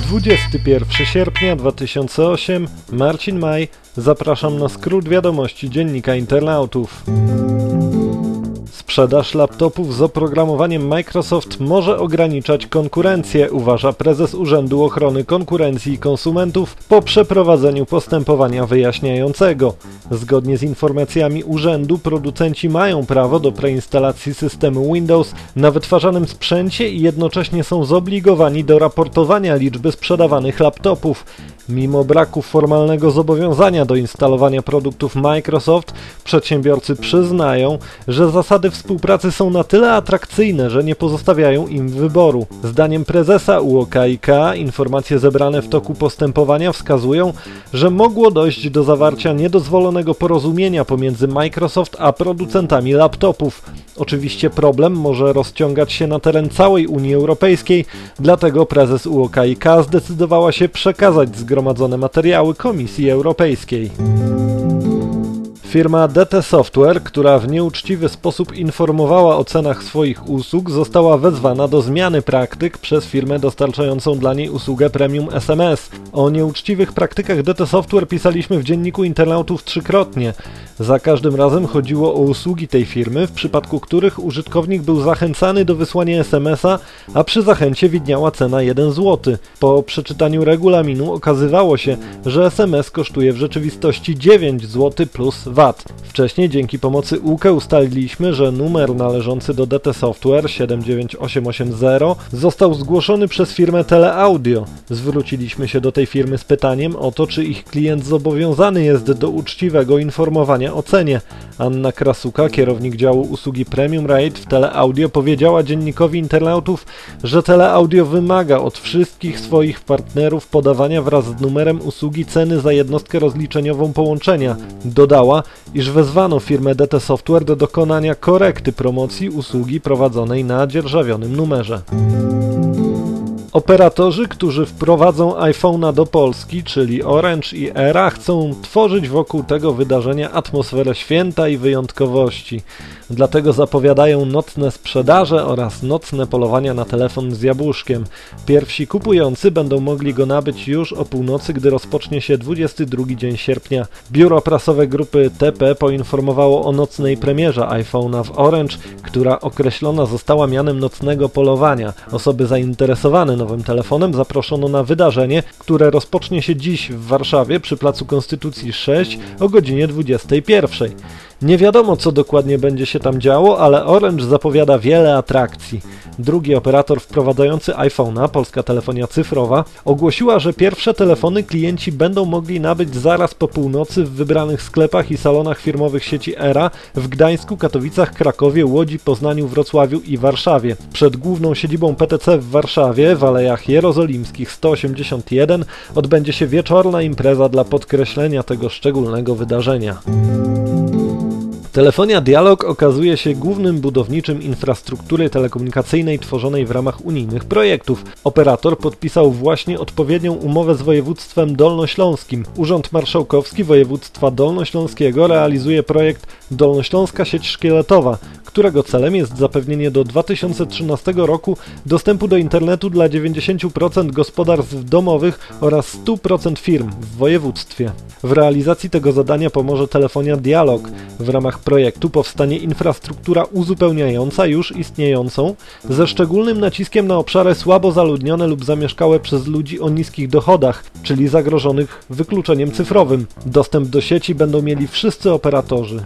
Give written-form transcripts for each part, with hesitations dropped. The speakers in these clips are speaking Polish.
21 sierpnia 2008, Marcin Maj, zapraszam na skrót wiadomości Dziennika Internautów. Sprzedaż laptopów z oprogramowaniem Microsoft może ograniczać konkurencję, uważa prezes Urzędu Ochrony Konkurencji i Konsumentów po przeprowadzeniu postępowania wyjaśniającego. Zgodnie z informacjami urzędu producenci mają prawo do preinstalacji systemu Windows na wytwarzanym sprzęcie i jednocześnie są zobligowani do raportowania liczby sprzedawanych laptopów. Mimo braku formalnego zobowiązania do instalowania produktów Microsoft, przedsiębiorcy przyznają, że zasady współpracy są na tyle atrakcyjne, że nie pozostawiają im wyboru. Zdaniem prezesa UOKiK informacje zebrane w toku postępowania wskazują, że mogło dojść do zawarcia niedozwolonego porozumienia pomiędzy Microsoft a producentami laptopów. Oczywiście problem może rozciągać się na teren całej Unii Europejskiej, dlatego prezes UOKiK zdecydowała się przekazać zgromadzone materiały Komisji Europejskiej. Firma DT Software, która w nieuczciwy sposób informowała o cenach swoich usług, została wezwana do zmiany praktyk przez firmę dostarczającą dla niej usługę Premium SMS. O nieuczciwych praktykach DT Software pisaliśmy w Dzienniku Internautów trzykrotnie. Za każdym razem chodziło o usługi tej firmy, w przypadku których użytkownik był zachęcany do wysłania SMS-a, a przy zachęcie widniała cena 1 zł. Po przeczytaniu regulaminu okazywało się, że SMS kosztuje w rzeczywistości 9 zł plus VAT. Wcześniej dzięki pomocy UKE ustaliliśmy, że numer należący do DT Software 79880 został zgłoszony przez firmę Teleaudio. Zwróciliśmy się do tej firmy z pytaniem o to, czy ich klient zobowiązany jest do uczciwego informowania o cenie. Anna Krasuka, kierownik działu usługi Premium Rate w Teleaudio, powiedziała Dziennikowi Internautów, że Teleaudio wymaga od wszystkich swoich partnerów podawania wraz z numerem usługi ceny za jednostkę rozliczeniową połączenia. Dodała, iż wezwano firmę DT Software do dokonania korekty promocji usługi prowadzonej na dzierżawionym numerze. Operatorzy, którzy wprowadzą iPhone'a do Polski, czyli Orange i Era, chcą tworzyć wokół tego wydarzenia atmosferę święta i wyjątkowości. Dlatego zapowiadają nocne sprzedaże oraz nocne polowania na telefon z jabłuszkiem. Pierwsi kupujący będą mogli go nabyć już o północy, gdy rozpocznie się 22 dzień sierpnia. Biuro prasowe grupy TP poinformowało o nocnej premierze iPhone'a w Orange, która określona została mianem nocnego polowania. Osoby zainteresowane nowym telefonem zaproszono na wydarzenie, które rozpocznie się dziś w Warszawie przy Placu Konstytucji 6 o godzinie 21. Nie wiadomo, co dokładnie będzie się tam działo, ale Orange zapowiada wiele atrakcji. Drugi operator wprowadzający iPhone'a, Polska Telefonia Cyfrowa, ogłosiła, że pierwsze telefony klienci będą mogli nabyć zaraz po północy w wybranych sklepach i salonach firmowych sieci Era w Gdańsku, Katowicach, Krakowie, Łodzi, Poznaniu, Wrocławiu i Warszawie. Przed główną siedzibą PTC w Warszawie, w Alejach Jerozolimskich 181, odbędzie się wieczorna impreza dla podkreślenia tego szczególnego wydarzenia. Telefonia Dialog okazuje się głównym budowniczym infrastruktury telekomunikacyjnej tworzonej w ramach unijnych projektów. Operator podpisał właśnie odpowiednią umowę z województwem dolnośląskim. Urząd Marszałkowski Województwa Dolnośląskiego realizuje projekt Dolnośląska Sieć Szkieletowa, którego celem jest zapewnienie do 2013 roku dostępu do internetu dla 90% gospodarstw domowych oraz 100% firm w województwie. W realizacji tego zadania pomoże Telefonia Dialog. W ramach projektu powstanie infrastruktura uzupełniająca już istniejącą, ze szczególnym naciskiem na obszary słabo zaludnione lub zamieszkałe przez ludzi o niskich dochodach, czyli zagrożonych wykluczeniem cyfrowym. Dostęp do sieci będą mieli wszyscy operatorzy.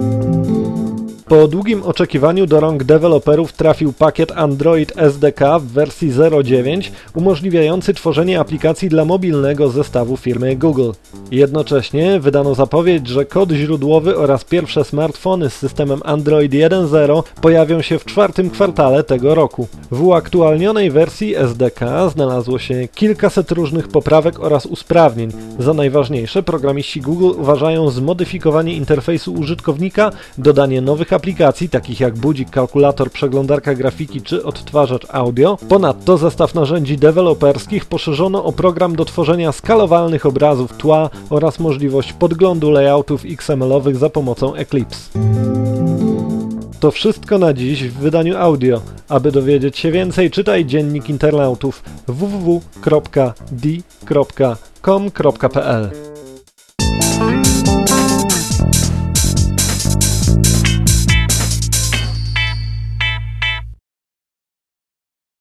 Po długim oczekiwaniu do rąk deweloperów trafił pakiet Android SDK w wersji 0.9 umożliwiający tworzenie aplikacji dla mobilnego zestawu firmy Google. Jednocześnie wydano zapowiedź, że kod źródłowy oraz pierwsze smartfony z systemem Android 1.0 pojawią się w czwartym kwartale tego roku. W uaktualnionej wersji SDK znalazło się kilkaset różnych poprawek oraz usprawnień. Za najważniejsze programiści Google uważają zmodyfikowanie interfejsu użytkownika, dodanie nowych aplikacji takich jak budzik, kalkulator, przeglądarka grafiki czy odtwarzacz audio. Ponadto zestaw narzędzi deweloperskich poszerzono o program do tworzenia skalowalnych obrazów tła oraz możliwość podglądu layoutów XML-owych za pomocą Eclipse. To wszystko na dziś w wydaniu audio. Aby dowiedzieć się więcej, czytaj Dziennik Internautów www.di.com.pl